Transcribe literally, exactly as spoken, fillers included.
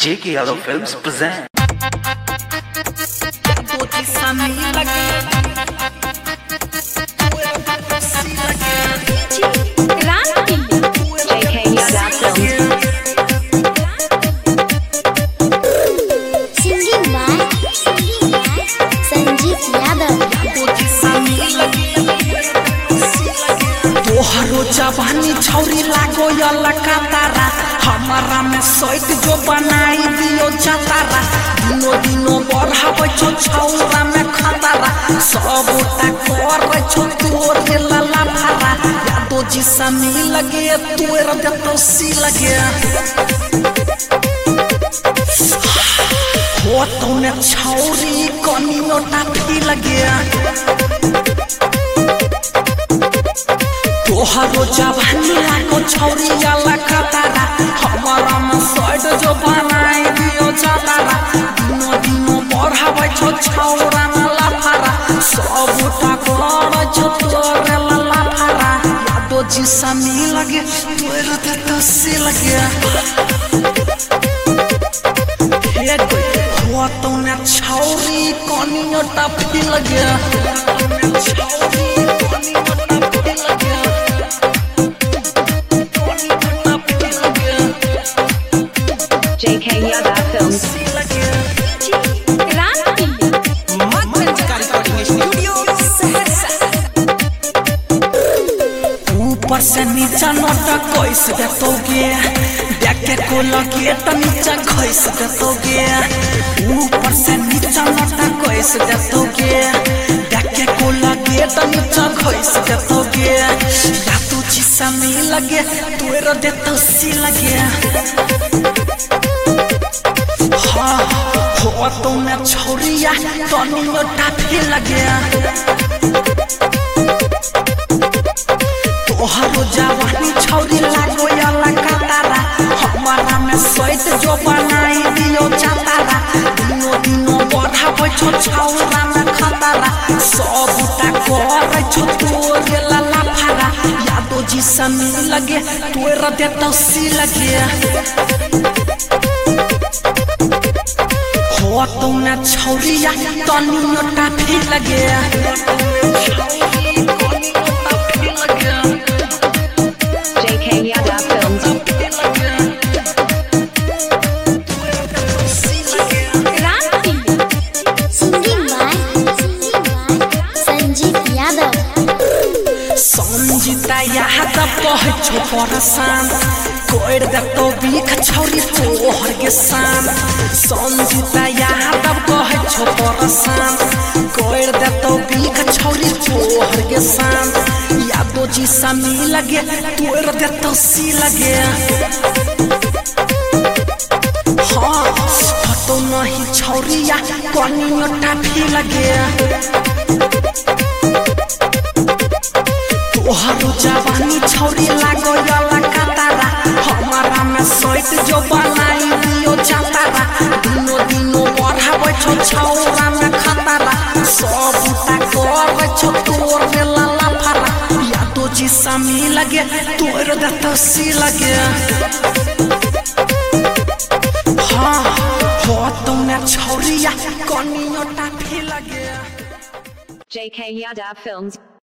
J K Yadav Films present. जवानी छौरी लागो यलका तारा हमारा में सैट जो बनाई दियो जतारा दिनो दिनो बढ़ावे छो छौरा में खतरा सबटा करे छो तोरे लला फारा यादो जी समी लगे तोर देतो सी लगे हो तो ने छौरी कनियो टाफी लगे तोहरो जवानी लागो छौरी यलका तारा हमारा में सैट जो बनाई दियो जतारा दिनो दिनो बढ़ावे छो छौरा में लफारा सबटा करे छो तोरे लला फारा यादो जी समी लगे तोर देतो सी लगे हे हो तो ने छौरी कनियो टाफी लगे छौरी कनियो टाफी लगे J K Yadav Films. ऊपर से नीचा नोटा कैस देतोगे देखे को लगे तो नीचा घैस देतोगे ऊपर से नीचा नोटा कैस देतोगे देखे को लगे तो नीचा घैस देतोगे या तू जिसा में लगे तोर देतो सी लगे हाँ हो तो मैं छौरिया तनियो टाफी लगे तोहरो जवानी छौरी लागो यलका तारा हमारा में सैट जो बनाई दियो जतारा दिनो दिनो बढ़ावे छो छौरा में खतरा सबटा करे छो तोरे लला फारा यादो जी समी लगे तोर देतो सी लगे हो तो ने छौरिया तनियो टाफी लगे J K Yadav Films. Sanjita Yadav कहे छो परसान कोइर देतो बीख छौरी तोहर के शान संजीता यादव कहे छो परसान कोइर देतो बीख छौरी तोहर के शान यादो जी समी लगे तोर देतो सी लगे हाँ तो नहीं छौरिया कनियो टाफी लगे तोहरो जवानी छौरी लागो यलका तारा हमारा में सैट जो बनाई दियो जतारा दिनो दिनो बढ़ावे छो छौरा में खतरा सबटा करे छो तोरे लला फारा यादो जी समी लगे तोर देतो सी लगे हाँ हो तो ने छौरिया कनियो टाफी लगे J K Yadav Films.